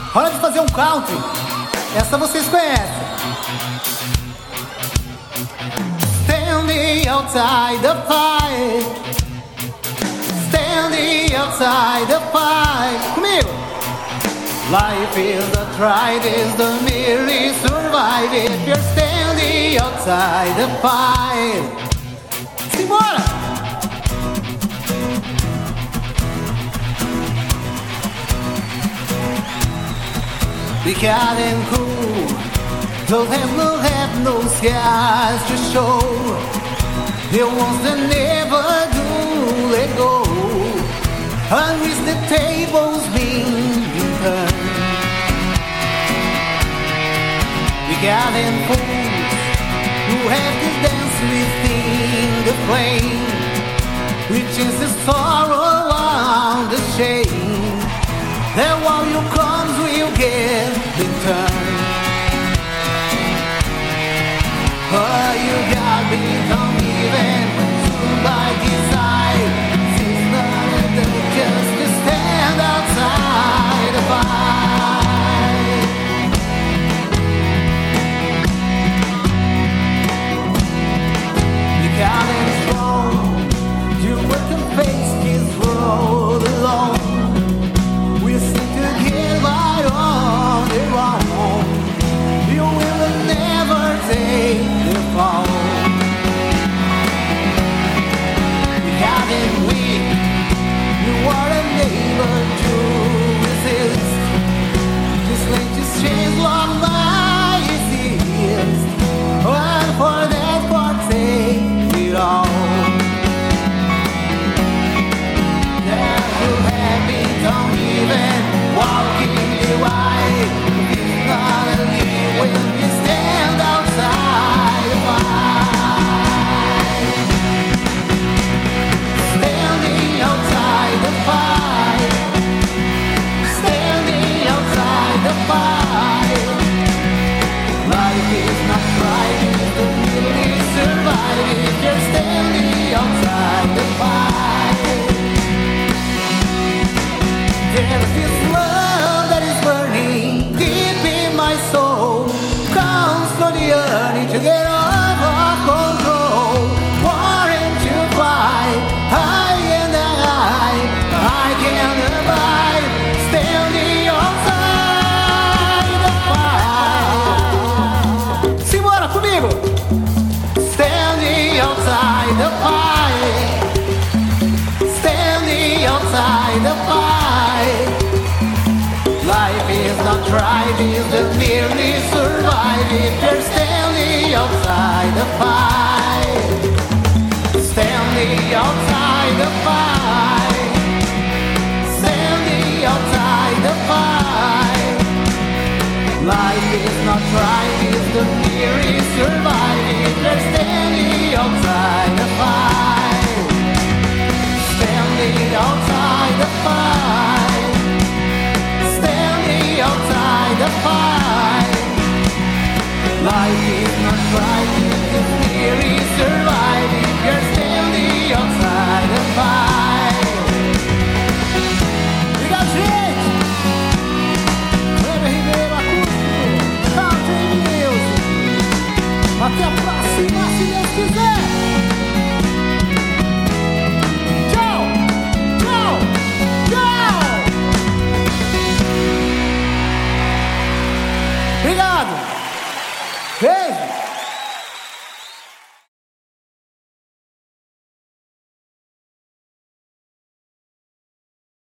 Hora de fazer um country. Essa vocês conhecem. Standing outside the fire. Standing outside the fire. Comigo. Life is a trial, is the merely survive if you're standing outside the fire. Simbora! We got and cool, don't have no scars to show. The ones that never do let go. And with the tables being turned, we got and fools who have to dance within the flame, which is the sorrow and the shame. That while you comes will get the turn. Oh, you got me, don't even by desire. It's not enough just to stand outside the fire. You got it strong. You work and face this road alone. We seem to get right on their own. You will never take the fall. You got it weak. You are unable to resist. Just let this change long by exist. And for that part take it all. Yeah, you happy, don't even walking the white. It's not a leave when you stand outside the fire. Standing outside the fire. Standing outside the fire. Life is not right, it's the really survive if you're standing outside the fire. There's this love that is burning deep in my soul. Comes from the yearning to get off of control. Wanting to fly high and high. I can't abide standing outside the fire. Simbora comigo! Standing outside the fire. Standing outside the fire. Life is not right, it's the merely survive if you're standing outside the fire. Standing outside the fire. Standing outside the fire. Life is not right, it's the merely survive if you're standing outside the fire. Standing outside the fire. Standing outside the fire. Life is not right, it's merely survive if you're standing outside the fire. Obrigado, gente! Kleber Ribeiro, acústico, Country Music. Até a próxima, se Deus quiser! Tchau! Tchau! Tchau! Obrigado! Beijo!